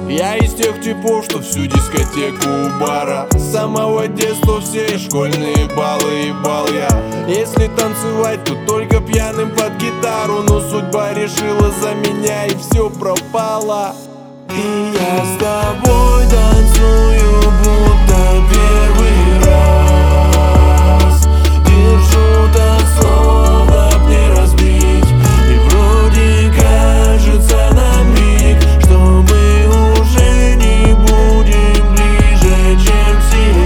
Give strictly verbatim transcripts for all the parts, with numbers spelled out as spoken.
Я из тех типов, что всю дискотеку у бара. С самого детства все школьные баллы и бал я. Если танцевать, то только пьяным под гитару. Но судьба решила за меня, и все пропало. И я с тобой танцую, будто первый раз. Держу так, словно б не разбить. И вроде кажется на миг, что мы уже не будем ближе, чем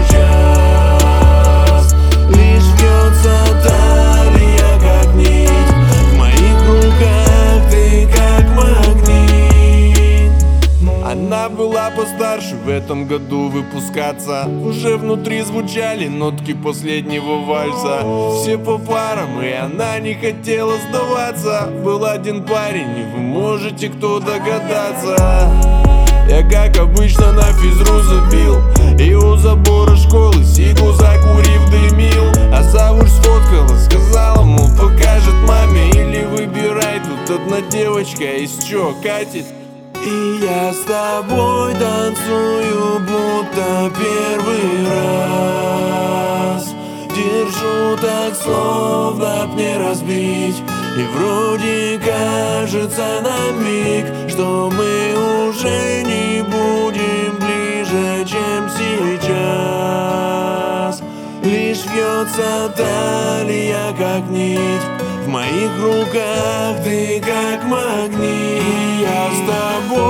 сейчас. Лишь вьется талия, как нить. В моих руках ты как магнит. Она была постарше, в этом году выпускаться. Уже внутри звучали нотки последнего вальса. Все по парам, и она не хотела сдаваться. Был один парень, и вы можете кто догадаться. Я, как обычно, на физру забил, и у забора школы сигу закурив дымил. А завуч сфоткала, сказала, мол, покажет маме. Или выбирай, тут одна девочка, из чё катит. И я с тобой танцую, будто первый раз. Держу так, словно б не разбить. И вроде кажется на миг, что мы уже не будем ближе, чем сейчас. Лишь вьется талия, как нить. В моих руках ты как магнит. Я с тобой